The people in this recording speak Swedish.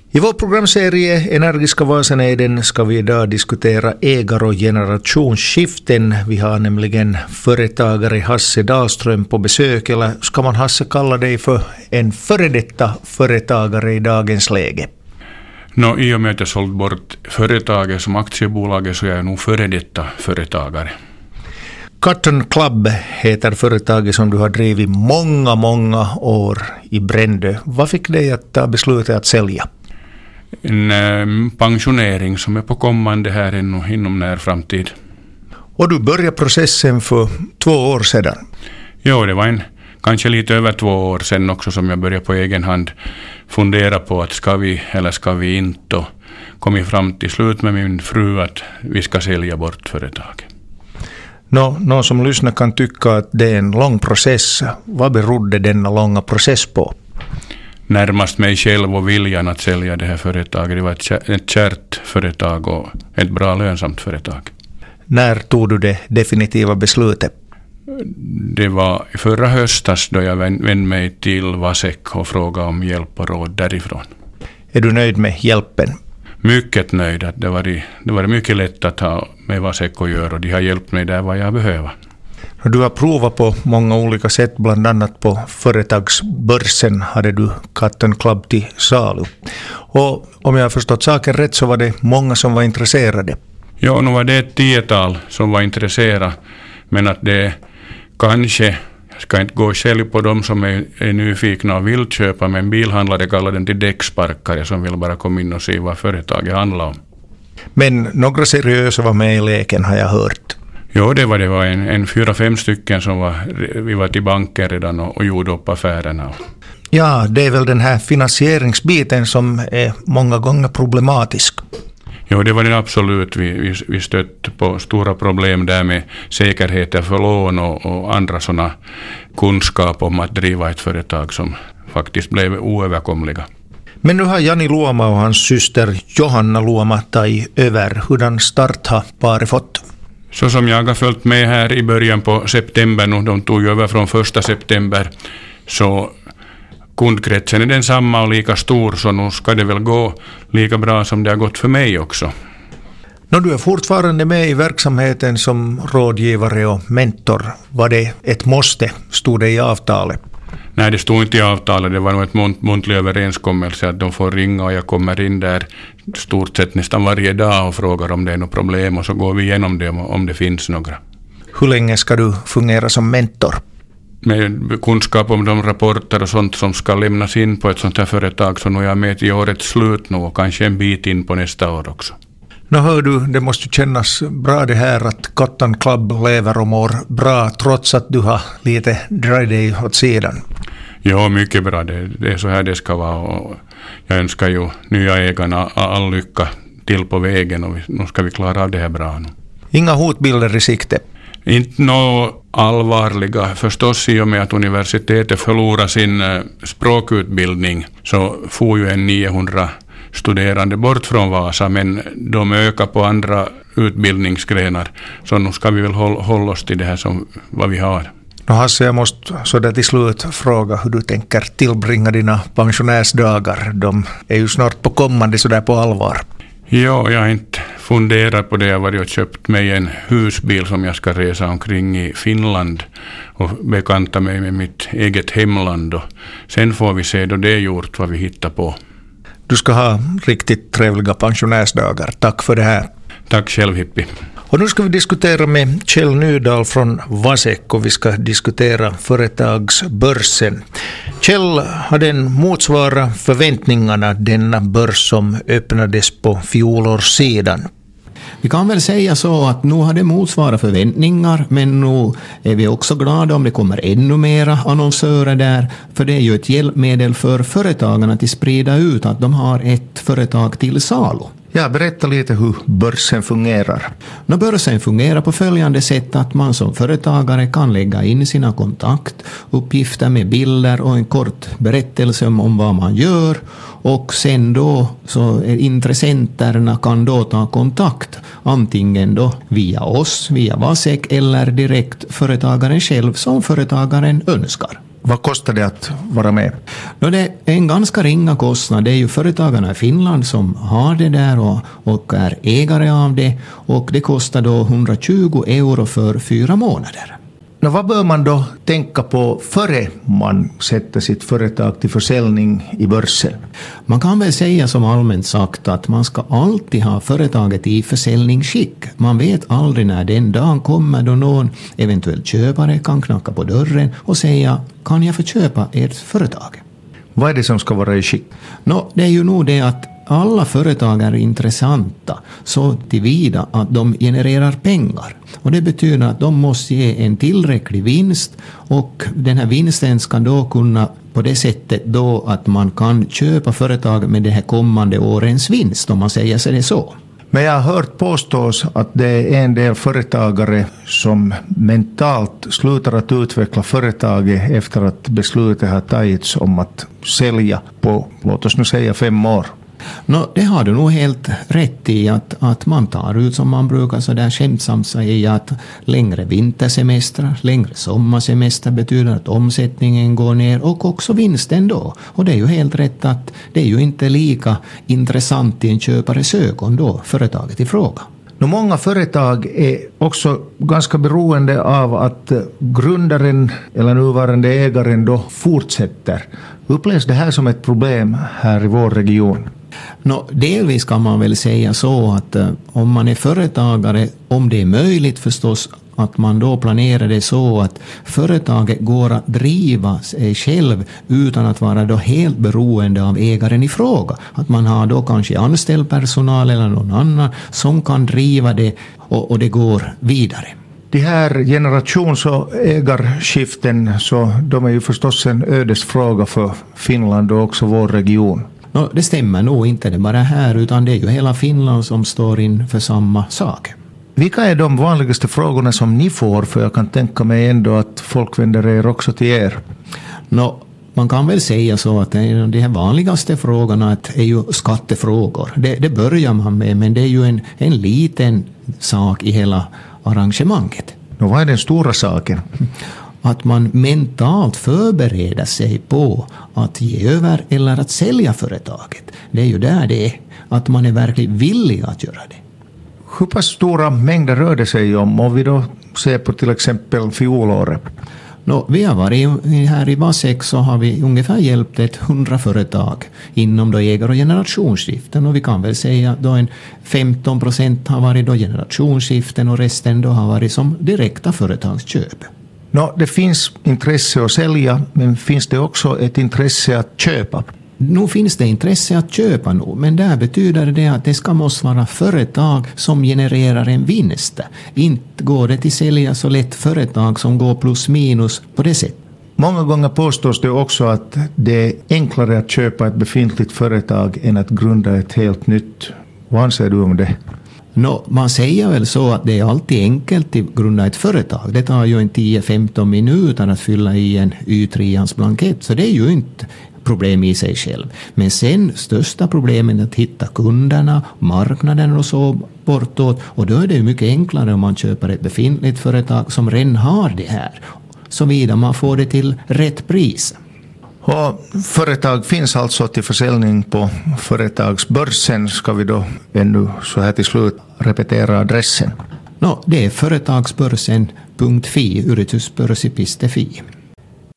I vår programserie Energiska Vasaneiden ska vi idag diskutera ägar- och generationsskiften. Vi har nämligen företagare Hasse Dahlström på besök, eller ska man Hasse kalla dig för en före detta företagare i dagens läge? I och med att jag sålt bort företaget som aktiebolaget så är jag nog före detta företagare. Cotton Club heter företaget som du har drivit många år i Brändö. Vad fick dig att ta beslutet att sälja? En pensionering som är på kommande här inom när framtid. Och du började processen för 2 år sedan? Ja, det var kanske lite över 2 år sedan också som jag började på egen hand fundera på att ska vi eller ska vi inte. Och kom fram till slut med min fru att vi ska sälja bort företaget. Någon som lyssnar kan tycka att det är en lång process. Vad berodde denna långa process på? Närmast mig själv och viljan att sälja det här företaget. Det var ett kärt företag och ett bra lönsamt företag. När tog du det definitiva beslutet? Det var förra höstas då jag vände mig till Vasek och frågade om hjälp och råd därifrån. Är du nöjd med hjälpen? Mycket nöjd. Det var mycket lätt att ha med Vasek att göra och de har hjälpt mig där vad jag behöver. Du har provat på många olika sätt, bland annat på företagsbörsen hade du Cotton Club till salu. Och om jag har förstått saken rätt så var det många som var intresserade. Ja, nu var det ett 10-tal som var intresserade, men att det kanske, jag ska inte gå själv på dem som är nyfikna och vill köpa, men bilhandlare kallar den till däcksparkare som vill bara komma in och se vad företaget handlar om. Men några seriösa var med i leken har jag hört. Ja, det var en 4-5 stycken som vi var till banken redan och gjorde upp affärerna. Ja, det är väl den här finansieringsbiten som är många gånger problematisk. Ja, det var det absolut. Vi stötte på stora problem där med säkerheter för lån och andra sådana kunskap om att driva ett företag som faktiskt blev oöverkomliga. Men nu har Jani Luoma och hans syster Johanna Luoma tagit över. Hurdan start har paret fått? Så som jag har följt med här i början på september, nu de tog över från 1 september, så kundkretsen är densamma och lika stor, så nu ska det väl gå lika bra som det har gått för mig också. Du är fortfarande med i verksamheten som rådgivare och mentor. Var det ett måste? Stod det i avtalet? Nej, det stod inte i avtalet. Det var nog ett muntlig överenskommelse att de får ringa och jag kommer in där stort sett nästan varje dag och frågar om det är något problem och så går vi igenom det om det finns några. Hur länge ska du fungera som mentor? Med kunskap om de rapporter och sånt som ska lämnas in på ett sånt här företag, så nu är jag med till årets slut nu och kanske en bit in på nästa år också. Hör du, det måste kännas bra det här att Cotton Club lever och mår bra trots att du har lite dragit dig åt sidan. Ja, mycket bra. Det är så här det ska vara och jag önskar ju nya ägarna all lycka till på vägen och nu ska vi klara av det här bra nu. Inga hotbilder i sikte? Inte några allvarliga. Förstås i och med att universitetet förlorar sin språkutbildning så får ju en 900 studerande bort från Vasa, men de ökar på andra utbildningsgrenar. Så nu ska vi väl hålla oss till det här som vad vi har. Hasse, jag måste så där till slut fråga hur du tänker tillbringa dina pensionärsdagar. De är ju snart på kommande så där på allvar. Ja, jag har inte funderat på det. Jag har varit och köpt mig en husbil som jag ska resa omkring i Finland och bekanta mig med mitt eget hemland. Och sen får vi se då det är gjort vad vi hittar på. Du ska ha riktigt trevliga pensionärsdagar. Tack för det här. Tack själv, Hippi. Och nu ska vi diskutera med Kjell Nydahl från Vasek och vi ska diskutera företagsbörsen. Kjell, har den motsvarat förväntningarna denna börs som öppnades på fjolårssidan? Vi kan väl säga så att nu har det motsvarat förväntningar, men nu är vi också glada om det kommer ännu mera annonsörer där, för det är ju ett hjälpmedel för företagarna att sprida ut att de har ett företag till salu. Ja, berätta lite hur börsen fungerar. Börsen fungerar på följande sätt att man som företagare kan lägga in sina kontaktuppgifter med bilder och en kort berättelse om vad man gör, och sen då så intressenterna kan då ta kontakt antingen då via oss, via Vasek eller direkt företagaren själv som företagaren önskar. Vad kostar det att vara med? Det är en ganska ringa kostnad. Det är ju företagarna i Finland som har det där och är ägare av det. Och det kostar då 120 euro för 4 månader. Vad bör man då tänka på före man sätter sitt företag till försäljning i börsen? Man kan väl säga som allmänt sagt att man ska alltid ha företaget i försäljningsskick. Man vet aldrig när den dagen kommer då någon eventuell köpare kan knacka på dörren och säga: kan jag få köpa ert företag? Vad är det som ska vara i skick? Det är ju nog det att alla företag är intressanta så tillvida att de genererar pengar. Och det betyder att de måste ge en tillräcklig vinst, och den här vinsten ska då kunna på det sättet då att man kan köpa företag med det här kommande årens vinst, om man säger sig det så. Men jag har hört påstås att det är en del företagare som mentalt slutar att utveckla företaget efter att beslutet har tagits om att sälja på, låt oss nu säga 5 år. Det har du nog helt rätt i, att man tar ut, som man brukar så där skämtsamt säga, att längre vintersemestrar, längre sommarsemester betyder att omsättningen går ner och också vinsten då. Och det är ju helt rätt att det är ju inte lika intressant i en köpares ögon då, företaget i fråga. Många företag är också ganska beroende av att grundaren eller nuvarande ägaren då fortsätter. Upplevs det här som ett problem här i vår region? Delvis kan man väl säga så att om man är företagare, om det är möjligt förstås, att man då planerar det så att företaget går att driva sig själv utan att vara då helt beroende av ägaren i fråga. Att man har då kanske anställd personal eller någon annan som kan driva det och det går vidare. De här generations- och ägarskiften, så de är ju förstås en ödesfråga för Finland och också vår region. Det stämmer nog inte det bara här, utan det är ju hela Finland som står inför samma sak. Vilka är de vanligaste frågorna som ni får? För jag kan tänka mig ändå att folk vänder er också till er. Man kan väl säga så att de här vanligaste frågorna är ju skattefrågor. Det börjar man med, men det är ju en liten sak i hela arrangemanget. Vad är den stora saken? Att man mentalt förbereder sig på att ge över eller att sälja företaget. Det är ju där det är. Att man är verkligen villig att göra det. Hur pass stora mängder rör det sig om vi då ser på till exempel fjolåret? Vi har varit här i Vasek, så har vi ungefär hjälpt 100 företag inom då ägar- och generationsskiften, och vi kan väl säga att då 15% har varit då generationsskiften och resten då har varit som direkta företagsköp. Det finns intresse att sälja, men finns det också ett intresse att köpa? Nu finns det intresse att köpa nu, men där betyder det att det ska måste vara företag som genererar en vinst. Inte går det till sälja så lätt företag som går plus minus på det sättet. Många gånger påstås det också att det är enklare att köpa ett befintligt företag än att grunda ett helt nytt. Vad anser du om det? Man säger väl så att det är alltid enkelt att grunda ett företag. Det tar ju en 10-15 minuter att fylla i en Y3ans blankett, så det är ju inte problem i sig själv. Men sen största problemet är att hitta kunderna, marknaden och så bortåt, och då är det ju mycket enklare om man köper ett befintligt företag som redan har det här, såvida man får det till rätt pris. Och företag finns alltså till försäljning på företagsbörsen. Ska vi då ännu så här till slut repetera adressen? Det är företagsbörsen.fi, yrityspörssipi.fi.